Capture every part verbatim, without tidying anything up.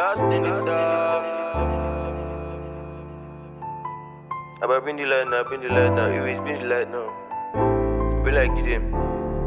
Lost in the dark. I've been the light now, been the light now. You always been the light now. Be like it him.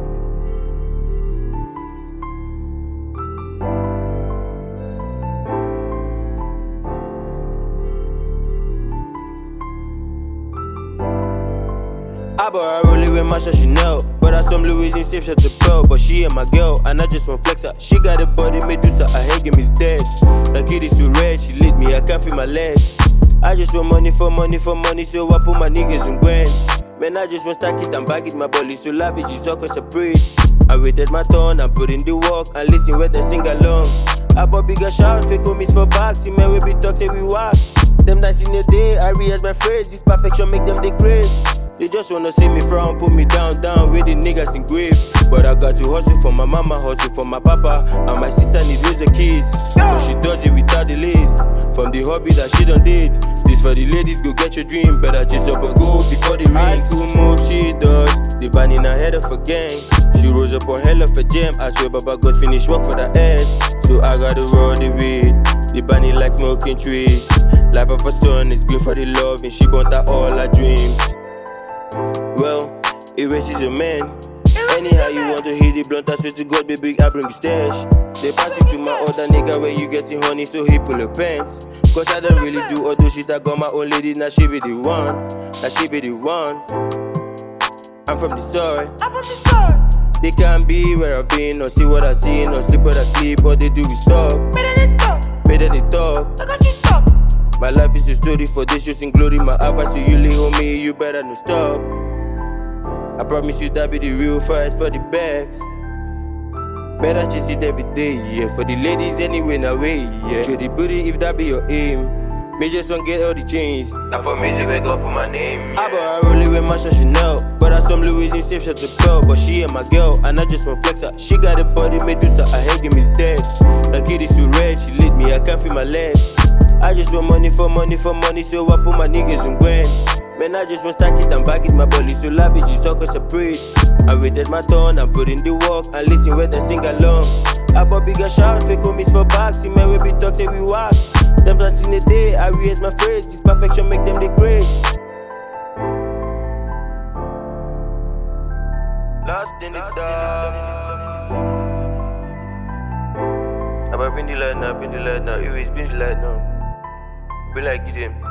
I bought her rolling with my shot Chanel, but I some Louis in safe shut the bell. But she ain't my girl, and I just want flex her. She got a body Medusa, her head game is dead. Her kid is too red, she lit me, I can't feel my legs. I just want money for money for money, so I put my niggas on grind. Man, I just want stack it and bag it, my body so lavish, it's all cause I prayed. I waited my turn, I put in the work, and listen where they sing along. I bought bigger shout, fake homies for bags, see man we be talk, say we walk. Them nights in the day, I rehearse my phrase, this perfection make them degrade. They just wanna see me frown, put me down, down with the niggas in grave. But I got to hustle for my mama, hustle for my papa, and my sister need raise the kids. But she does it without the list, from the hobby that she done did. This for the ladies, go get your dream, better just up and go before the rings. High school move she does, the band in her head of a gang. She rose up on hell of a jam, I swear Baba God finish work for the ass. So I gotta roll the weed, the bunny like smoking trees. Life of a stone is good for the love, and she burnt out all her dreams. Well, erase is a man. Anyhow you want to hit the blunt, I swear to God, baby, I bring the stash. They pass it to my other nigga where you getting honey, so he pull her pants. Cause I don't really do all those shit, I got my own lady, now she be the one. Now she be the one. I'm from the soil. I'm from the soil. They can't be where I've been, or see what I see, or sleep what I sleep. All they do is talk. Better than talk. Better than talk. Look at you talk. My life is a story for this, just including my advice. So you lay homie, you better not stop. I promise you that be the real fight for the bags. Better chase it every day, yeah. For the ladies anyway, now way, yeah. Show the booty if that be your aim. Me just want get all the chains. Now for me to wake up on my name, yeah. I bought her rolling with my shot Chanel, but I some Louis in safe shut the bell. But she ain't my girl, and I just want flex her. She got a body Medusa, her head game is dead. Her kid is too red, she lit me, I can't feel my legs. I just want money for money for money, so I put my niggas on grind. Man, I just want stack it and bag it, my body so lavish, it's all cause I prayed. I waited my turn, I put in the work, and listen where they sing along. I bought bigger shout, fake homies for bags, see man we be talk, say we walk. Them times in the day, I rehearse my phrase, this perfection make them degrade. Lost in the dark. I've been the light now, been the light now, you always been the light now. Be like it him.